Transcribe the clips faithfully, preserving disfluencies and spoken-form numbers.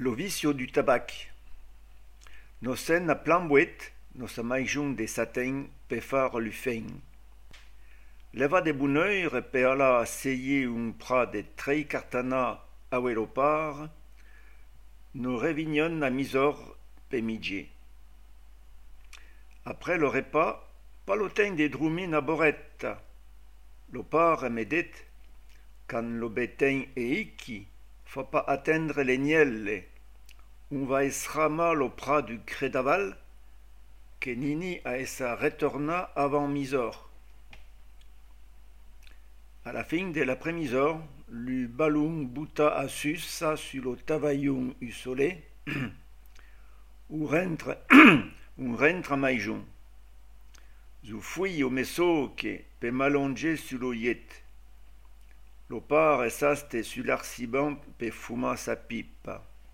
L'ovicio du tabac. Nosen a plambouet, nos amaijun de satin pe far l'ufein. Leva de bonheur pe ala seyer un prat de trei cartana a welopar, nous révignon a misor pe midje. Après le repas, pas l'autain de drumin a boretta. L'opar medet, quand l'obetain e iki, faut pas atteindre les nielles. On va esrama le prat du crédaval, que Nini a essa retorna avant misor. À la fin de l'après-misor, le ballon buta a sussa sur le tavaillon u solé, où rentre, où rentre maïjon. Zou fouille au messo que pe mallonger sur l'oyette. L'opar essaste sur l'arciban pe fuma sa pipe.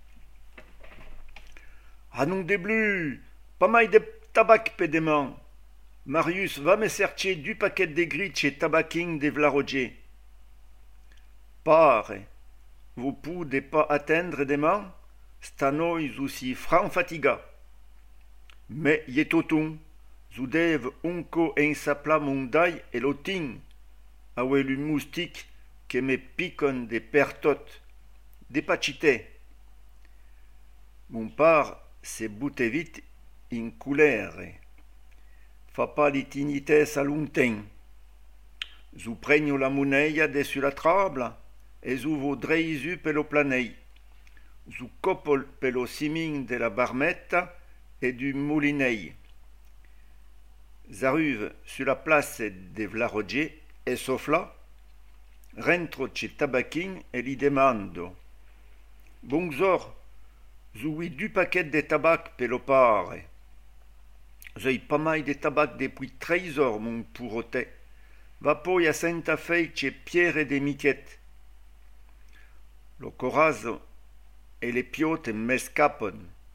Ah non déblu, pas mal de tabac pe demain. Marius va me chercher du paquet de gris chez Tabaking de Vlarodje. Pare, vous pouvez pas atteindre demain, stanois aussi franc fatiga. Mais y est auton, vous devez unco en sapla mondai et l'otin, awe le moustique que me piquent des pertotes, des pachités. Mon père se boute vite in couleur. Fa pas l'itinites à longtemps. Zou pregno la monnaie dessus la trable, et zou vaudreisu pelo planei. Zou copol pelo simin de la barmetta et du moulinei. J'arrive sur la place de Vlarodje et sauf là, rentro chez Tabaking et li demando. Bonjour, zoui du paquet de tabac pelo pare. J'ai pas mal de tabac depuis treize heures, mon pourroté. Va poi a Santa Fe chez Pierre de Miquette. Le corazo et les piotes m'escapent.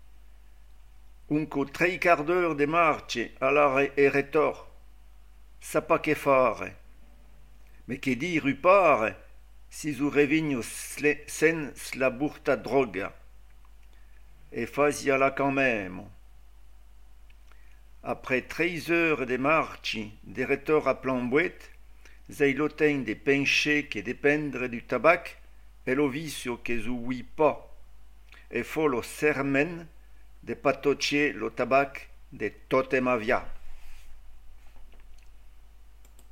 Unco trei quart d'heure de marche à la e retor. Sa pas che fare. Mais che di rupare si zu revigno sen la burta droga. Et fazia la quand même. Après treize heures de marche, de retour à Plambouette, j'ai l'autain de pencher que dépendre du tabac et l'ovicio que j'oublie pas, et faut le sermen de patocher le tabac de toute ma vie.